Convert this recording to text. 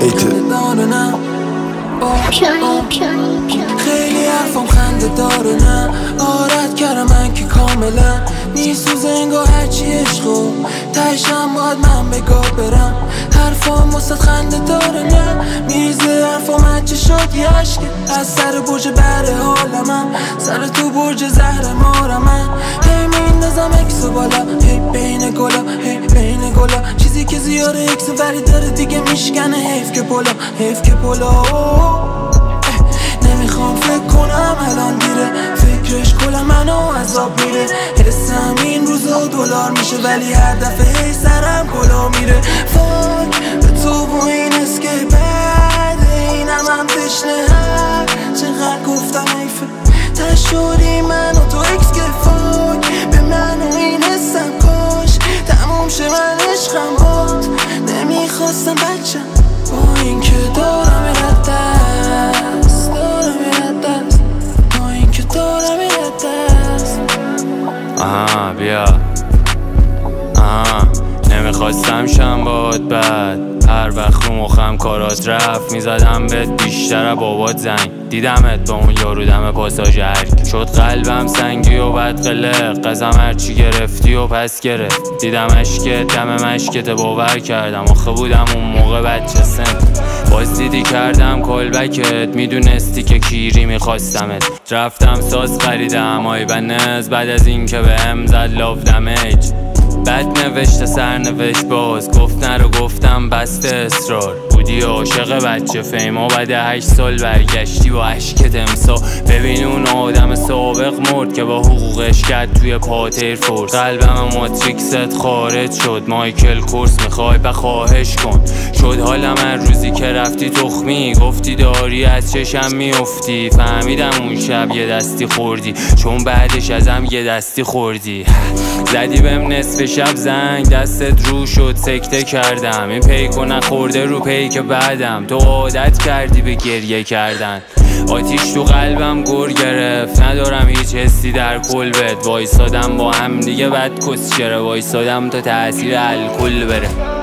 خیلی حرفم خنده داره نه آرد کردم من که کاملا میسوزه انگار هرچی عشقو تهشم باید من بگاه برم حرفام واسه خنده داره نه میریزه حرفام هرچی شد یه عشقه از سر برج بره حالمم سر تو برج زهر مارمم هی میندازم اکسو بالا هی بین گلا هی بین گلا چیزی که زیاره اکسو ولی داره دیگه میشکنه حیف که پلا حیف که پلا نمیخوام فکر کنم الان دیره فکرش کلا منو عذاب میره حسم این روزا دلار میشه ولی هر دفعه هی سرم کلا میره فاک به تو با این اسکیپ بعد اینم هم تشنه هر چقدر گفتم حیفه تشوری من و تو اکس که فاک به من و این حسم کاش تموم شه من عشقم باد نمیخواستم بچم با این که دارم رد دست دارم رد دست با این که دارم رد دست بیا نمیخواستم شم باد بد هر وقت رو مخم کارات رفت میزدم بهت بیشتر بابات زنگ دیدمت با اون یارو دم پاساژ هرک شد قلبم سنگی و بد قلق قزم هرچی گرفتی و پس گرفت دیدم اشکت دم مشکت باور کردم آخه بودم اون موقع بچه سن باز دیدی کردم کلبکت میدونستی که کیری میخواستمت رفتم ساز خریدم آی بنز بعد از این که بهم زد لاف دمیج بد نوشته سرنوشت باز گفت نرو گفتم بسته اصرار بودی عاشق بچه فیما بعد 8 سال برگشتی با عشقت امسا ببین اون آدم سابق مرد که با حقوقش کرد توی پاتر فورس قلبم ماتریکست خارج شد مایکل کورس میخوای بخواهش کن شد حالم هر روزی که رفتی تخمی گفتی داری از چشم میافتی فهمیدم اون شب یه دستی خوردی چون بعدش ازم یه دستی خوردی زدی بهم نصف شب زنگ دستت رو شد سکته کردم این پیکو نخورده رو پیک بعدم تو عادت کردی به گریه کردن آتیش تو قلبم گر گرفت ندارم هیچ حسی در کلبت وایسادم با هم دیگه بد کسچره وایسادم تا تأثیر الکل بره